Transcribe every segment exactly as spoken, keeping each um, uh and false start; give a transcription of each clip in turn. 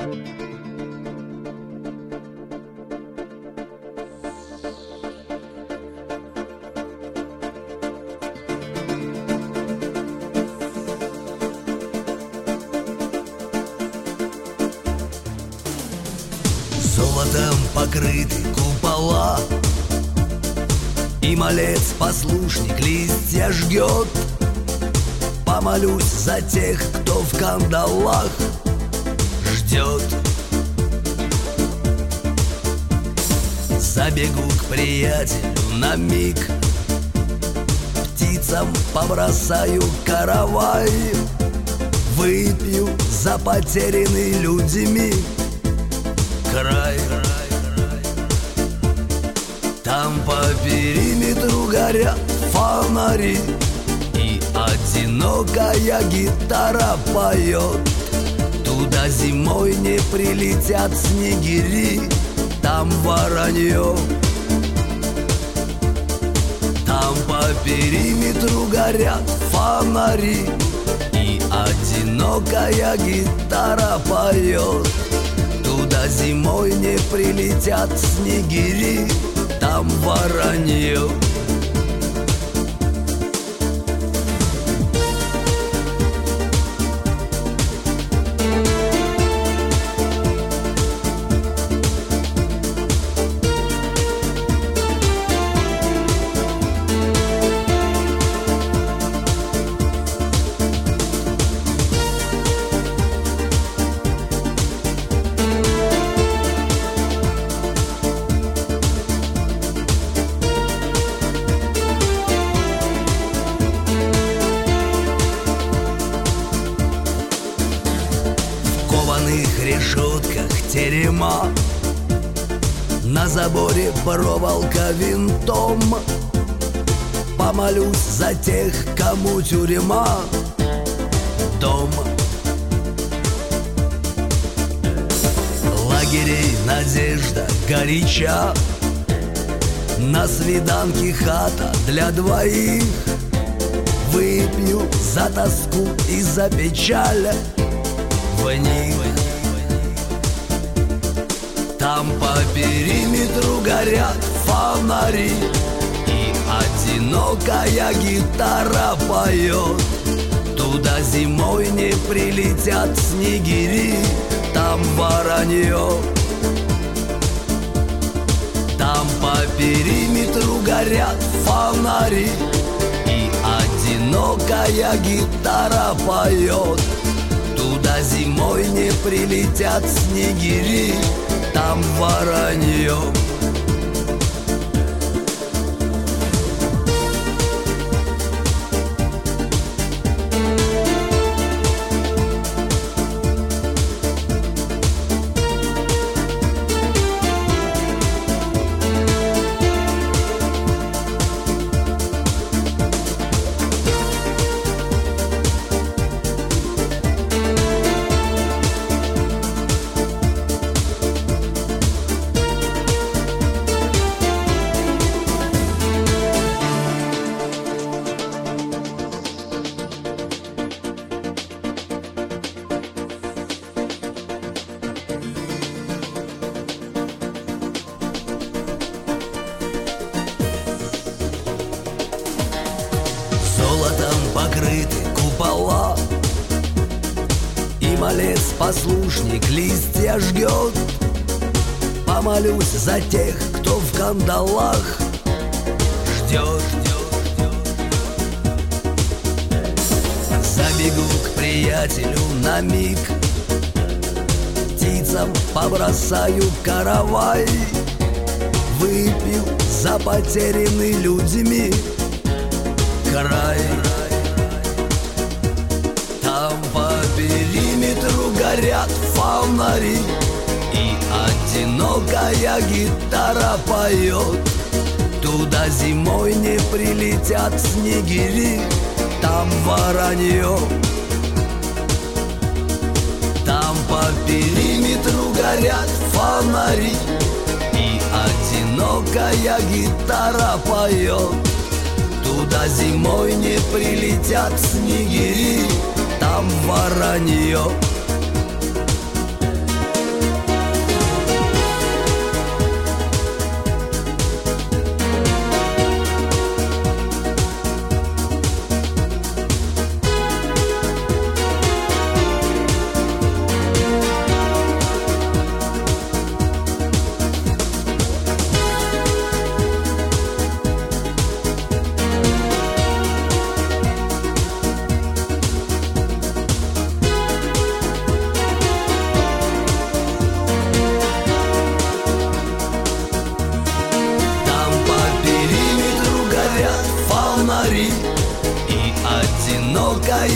Золотом покрыты купола, и малец-послушник листья жгет. Помолюсь за тех, кто в кандалах ждет. Забегу к приятелю на миг, птицам побросаю каравай, выпью за потерянный людьми край. Там по периметру горят фонари, и одинокая гитара поет. Туда зимой не прилетят снегири, там воронье. Там по периметру горят фонари, и одинокая гитара поет. Туда зимой не прилетят снегири, там воронье. Решетках терема, на заборе проволока винтом. Помолюсь за тех, кому тюрьма дом. Лагерей надежда горяча, на свиданке хата для двоих. Выпью за тоску и за печаль в них. Там по периметру горят фонари, и одинокая гитара поет. Туда зимой не прилетят снегири, там воронье. Там по периметру горят фонари, и одинокая гитара поет. Туда зимой не прилетят снегири, там воронье. Золотом покрыты купола, и малец-послушник листья жгет. Помолюсь за тех, кто в кандалах ждет. Забегу к приятелю на миг, птицам побросаю каравай, выпью за потерянный людьми край. Там по периметру горят фонари, и одинокая гитара поет. Туда зимой не прилетят снегири, там воронье. Там по периметру горят фонари, и одинокая гитара поет. Туда зимой не прилетят снегири, там воронье.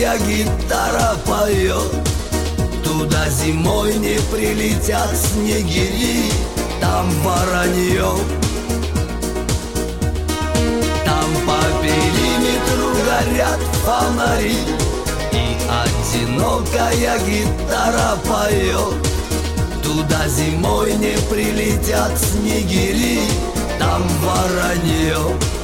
одинокая гитара поет. Туда зимой не прилетят снегири, там воронье. Там по периметру горят фонари, и одинокая гитара поет. Туда зимой не прилетят снегири, там воронье.